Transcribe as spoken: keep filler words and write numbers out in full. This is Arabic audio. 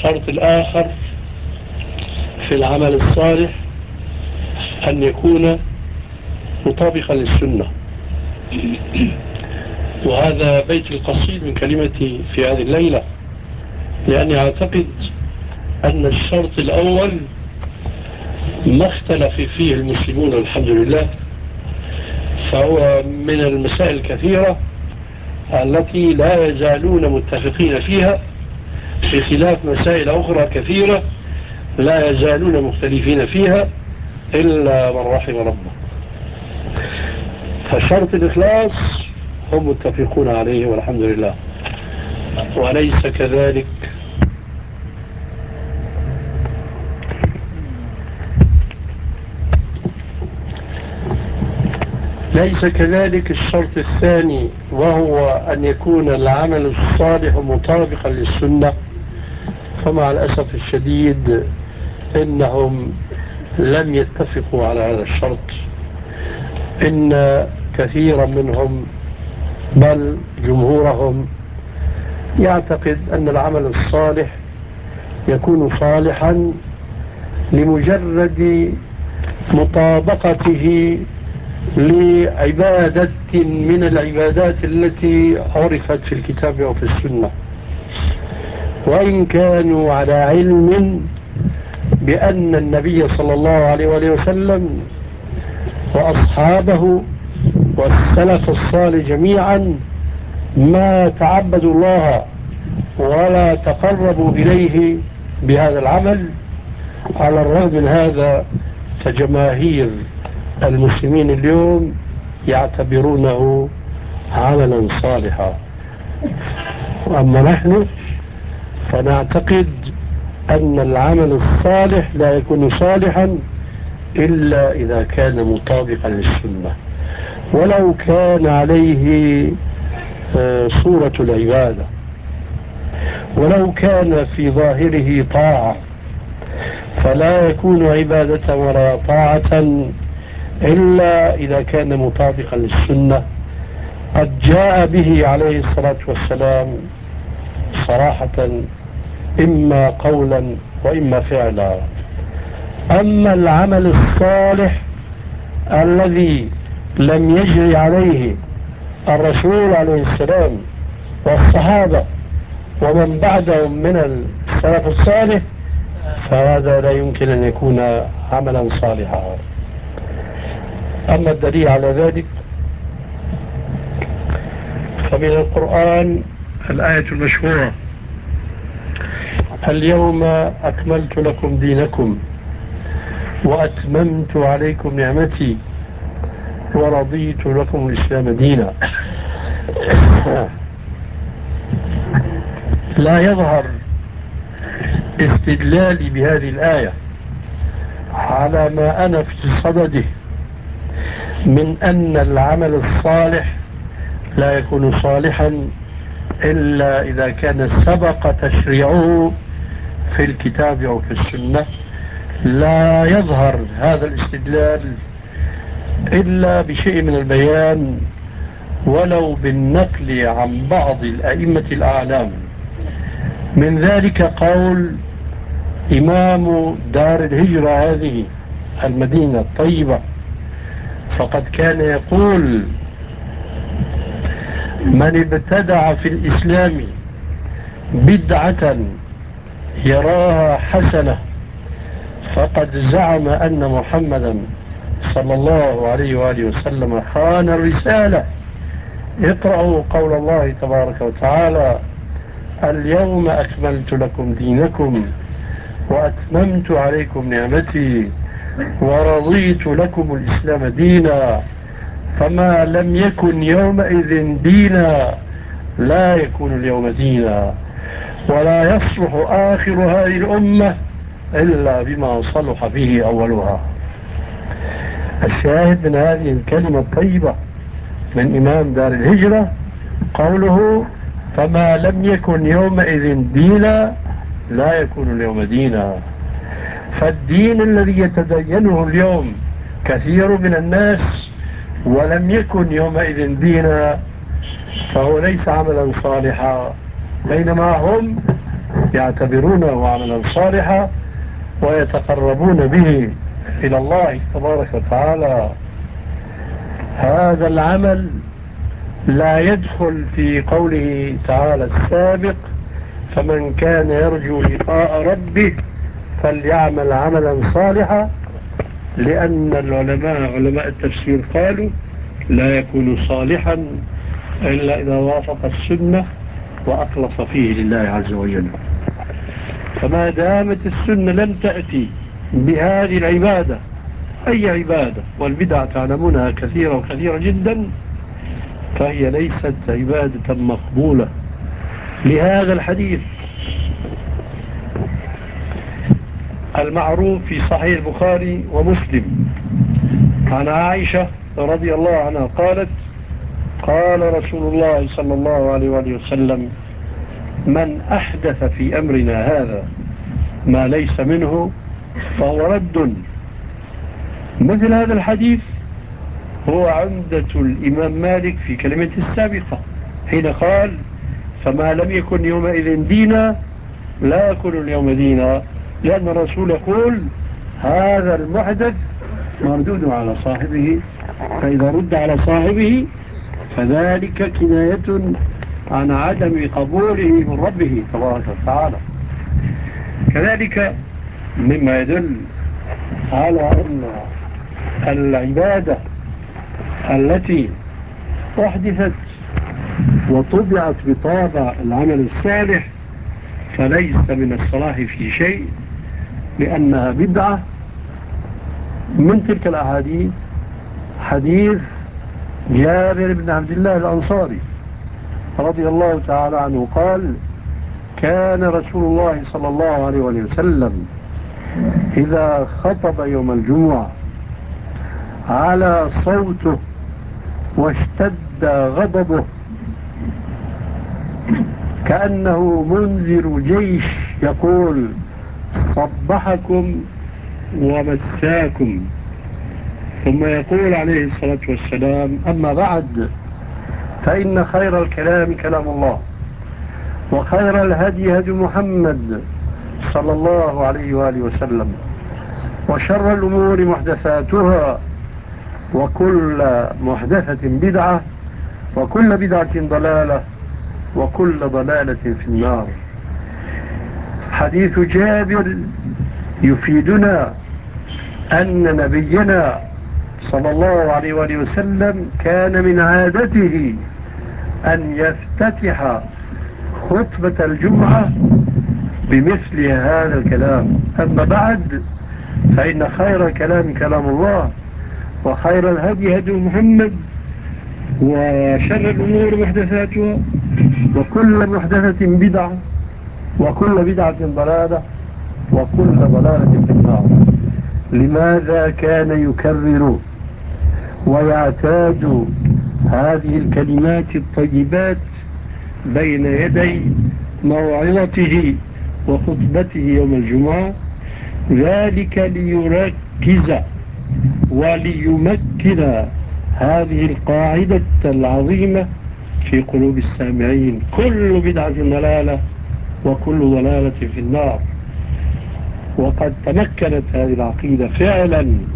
الشرط الآخر في العمل الصالح أن يكون مطابقا للسنة. وهذا بيت القصيد من كلمتي في هذه الليلة، لأني أعتقد أن الشرط الأول ما اختلف فيه المسلمون الحمد لله، فهو من المسائل الكثيرة التي لا يزالون متفقين فيها، في خلاف مسائل أخرى كثيرة لا يزالون مختلفين فيها إلا من رحم ربه. فشرط الإخلاص هم متفقون عليه والحمد لله. وليس كذلك ليس كذلك الشرط الثاني، وهو أن يكون العمل الصالح مطابقا للسنة. فمع الأسف الشديد إنهم لم يتفقوا على هذا الشرط. إن كثيرا منهم بل جمهورهم يعتقد أن العمل الصالح يكون صالحا لمجرد مطابقته لعبادة من العبادات التي عرفت في الكتاب وفي السنة، وإن كانوا على علم بأن النبي صلى الله عليه وآله وسلم وأصحابه والسلف الصالح جميعا ما تعبدوا الله ولا تقربوا إليه بهذا العمل. على الرغم من هذا فجماهير المسلمين اليوم يعتبرونه عملا صالحا، وأما نحن فنعتقد أن العمل الصالح لا يكون صالحا إلا إذا كان مطابقا للسنة، ولو كان عليه صورة العبادة، ولو كان في ظاهره طاعة، فلا يكون عبادة ولا طاعة إلا إذا كان مطابقا للسنة قد جاء به عليه الصلاة والسلام صراحة، إما قولا وإما فعلا. أما العمل الصالح الذي لم يجري عليه الرسول عليه السلام والصحابة ومن بعدهم من السلف الصالح فهذا لا يمكن أن يكون عملا صالحا. أما الدليل على ذلك فمن القرآن الآية المشهورة: اليوم أكملت لكم دينكم وأتممت عليكم نعمتي ورضيت لكم الإسلام دينا. لا يظهر استدلالي بهذه الآية على ما أنا في صدده من أن العمل الصالح لا يكون صالحا إلا إذا كان سبق تشريعه في الكتاب أو في السنة. لا يظهر هذا الاستدلال إلا بشيء من البيان ولو بالنقل عن بعض الأئمة الأعلام. من ذلك قول إمام دار الهجرة هذه المدينة الطيبة، فقد كان يقول: من ابتدع في الإسلام بدعة يراها حسنة فقد زعم أن محمدا صلى الله عليه وآله وسلم خان الرسالة. اقرأوا قول الله تبارك وتعالى: اليوم أكملت لكم دينكم وأتممت عليكم نعمتي ورضيت لكم الإسلام دينا. فما لم يكن يومئذ دينا لا يكون اليوم دينا، ولا يصلح آخر هذه الأمة إلا بما صلح به أولها. الشاهد من هذه الكلمة الطيبة من إمام دار الهجرة قوله: فما لم يكن يومئذ دينا لا يكون اليوم دينا. فالدين الذي يتدينه اليوم كثير من الناس ولم يكن يومئذ دينا فهو ليس عملا صالحا، بينما هم يعتبرونه عملا صالحا ويتقربون به إلى الله تبارك وتعالى. هذا العمل لا يدخل في قوله تعالى السابق: فمن كان يرجو لقاء ربه فليعمل عملا صالحا، لأن العلماء علماء التفسير قالوا لا يكون صالحا إلا إذا وافق السنة وأخلص فيه لله عز وجل. فما دامت السنة لم تأتي بهذه العبادة، أي عبادة، والبدعة تعلمونها كثيرة وكثيرة جدا، فهي ليست عبادة مقبولة. لهذا الحديث المعروف في صحيح البخاري ومسلم عن عائشة رضي الله عنها قالت: قال رسول الله صلى الله عليه وآله وسلم: من أحدث في أمرنا هذا ما ليس منه فهو رد. مثل هذا الحديث هو عمدة الإمام مالك في كلمة السابقة حين قال: فما لم يكن يومئذ دينا لا يكون اليوم دينا، لأن الرسول يقول: هذا المحدث مردود على صاحبه، فإذا رد على صاحبه فذلك كناية عن عدم قبوله من ربه تبارك وتعالى. كذلك مما يدل على أن العبادة التي أحدثت وطبعت بطابع العمل الصالح فليس من الصلاح في شيء، لأنها بدعة. من تلك الأحاديث حديث جابر بن عبد الله الأنصاري رضي الله تعالى عنه قال: كان رسول الله صلى الله عليه وسلم إذا خطب يوم الجمعة على صوته واشتد غضبه كأنه منذر جيش يقول: صبحكم ومساكم، ثم يقول عليه الصلاة والسلام: أما بعد، فإن خير الكلام كلام الله، وخير الهدي هدي محمد صلى الله عليه وآله وسلم، وشر الأمور محدثاتها، وكل محدثة بدعة، وكل بدعة ضلالة، وكل ضلالة في النار. حديث جابر يفيدنا أن نبينا صلى الله عليه وآله وسلم كان من عادته أن يفتتح خطبة الجمعة بمثل هذا الكلام: أما بعد، فإن خير الكلام كلام الله، وخير الهدي هدي محمد، وشر الأمور محدثاتها، وكل محدثة بدعة، وكل بدعة ضلالة، وكل ضلالة في النار. لماذا كان يكرر ويعتاد هذه الكلمات الطيبات بين يدي موعظته وخطبته يوم الجمعة؟ ذلك ليركز وليمكن هذه القاعدة العظيمة في قلوب السامعين: كل بدعة ضلالة، وكل ضلالة في النار. وقد تمكنت هذه العقيدة فعلا